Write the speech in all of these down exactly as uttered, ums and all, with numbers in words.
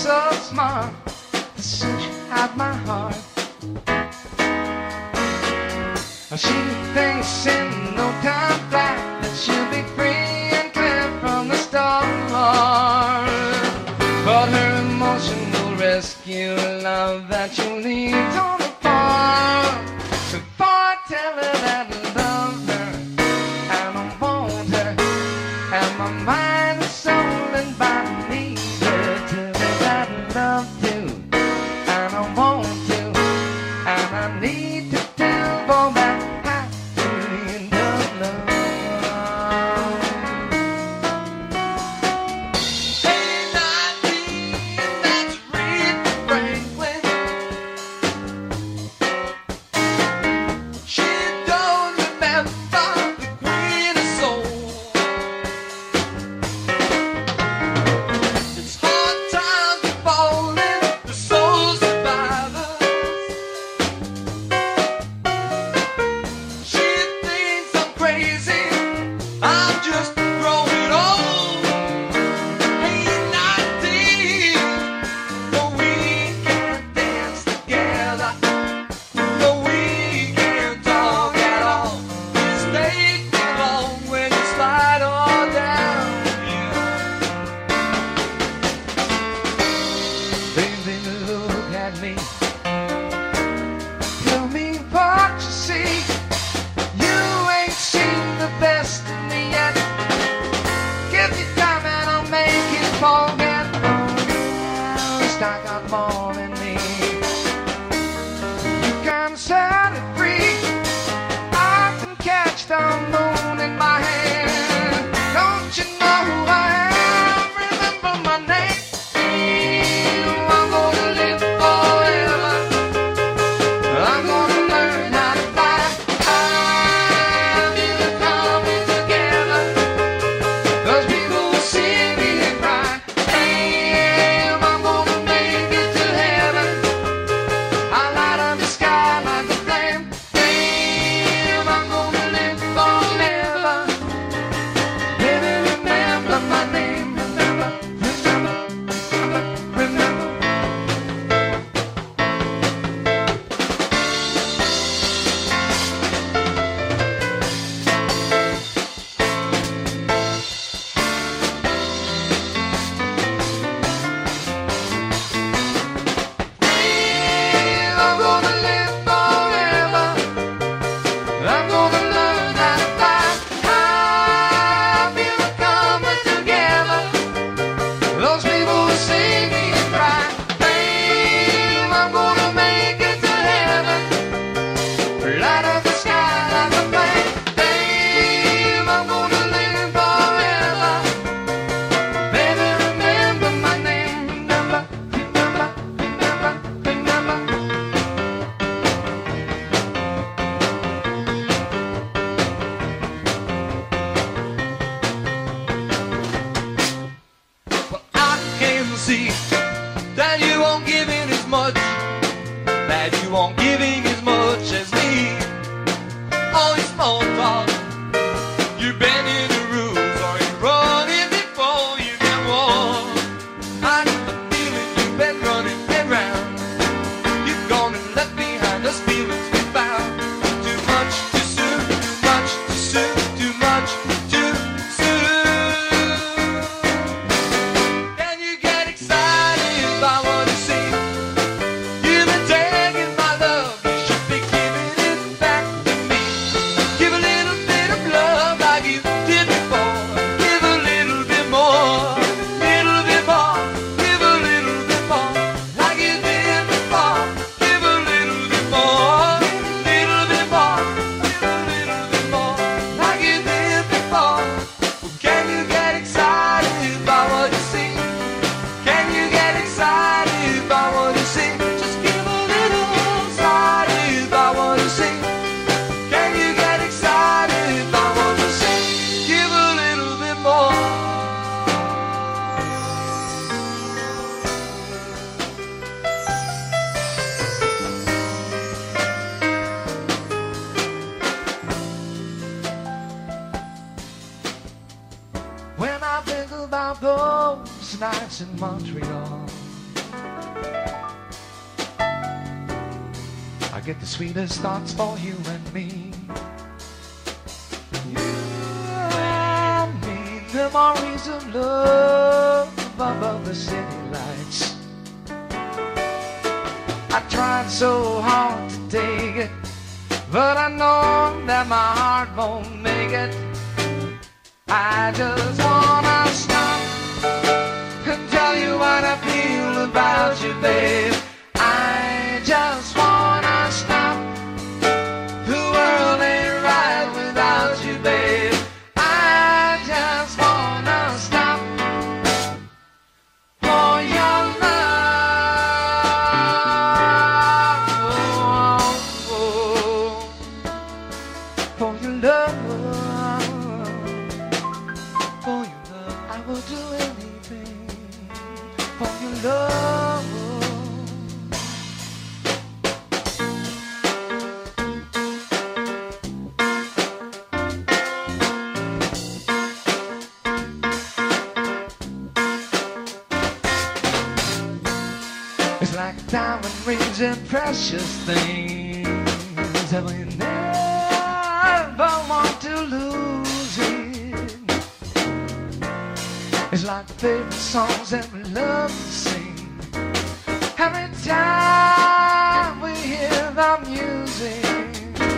so smart, soon she had my heart. She thinks in no time flat that she'll be free and clear from the start. But her emotional rescue love that you leave torn apart. Before I tell her that I love her and I want her, and my mind and soul and body need her, tell her that I love you and I want you and I need to tell all that. Tell me what you see. You ain't seen the best of me yet. Give me time and I'll make you forget. At least I got more in me. You can set it free. I can catch the moon in my hand. Don't you know who I am? Remember my name. I'm gonna live forever. I'm gonna learn how to fly. I feel it coming together. Those people will see me and cry. Damn, I'm gonna make it to heaven. I light up the sky like a flame. Damn, I'm gonna live forever. Baby, remember my name. Remember, remember, remember, remember. I'm gonna live forever. I'm gonna learn how to fly. I feel it coming together. Those people will see me and cry. Babe, I'm gonna make it to heaven. Light up the sky like a flame. Babe, I'm gonna live forever. Baby, remember my name. Remember, remember, remember, remember. Well, I can see that you won't give in as much, that you won't giving as much as me. All this small talk, you're bending the rules, or you're running before you get warm. I get the feeling you've been running around. You've gone and left behind those feelings we found. Too much too soon, too much too soon, too much too soon. Can you get excited by what you see? You've been taking my love, you should be giving it back to me. Give a little bit of love like you did before. Give a little bit more, little bit more. Give a little bit more like you did before. Give a little bit more, little bit more. Give a little bit more like you did before. Well, can you get excited by what you see? Can you get excited by what you see? Just give a little excited by what you see. Can you get excited by what you see? Give a little bit more. When I think about those nights in Montreal, get the sweetest thoughts for you and me. You and me, memories of love above the city lights. I tried so hard to take it, but I know that my heart won't make it. I just wanna stop and tell you what I feel about you, babe. I just wanna stop. The world ain't right without you, babe. I just wanna stop for your love, for your love, for your love. I will do anything for your love. It's like diamond rings and precious things that we never want to lose it. It's like the favorite songs that we love to sing. Every time we hear the music,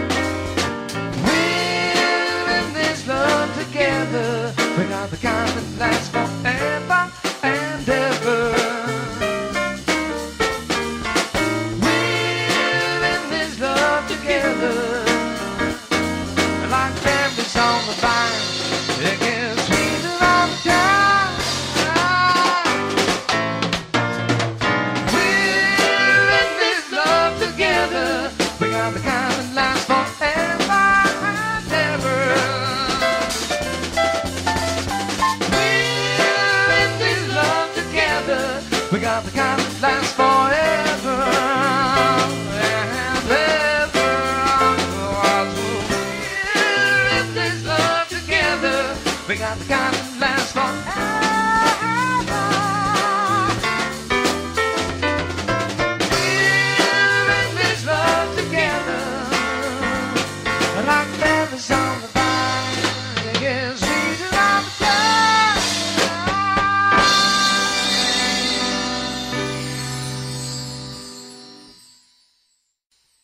we're in this love together. We got the kind that lasts forever and ever. Like berries on the vine, it gets sweeter all the time. We're in this love together. We got the kind that lasts forever and ever. We're in this love together. We got the kind that lasts forever and ever. We got the kind that lasts forever.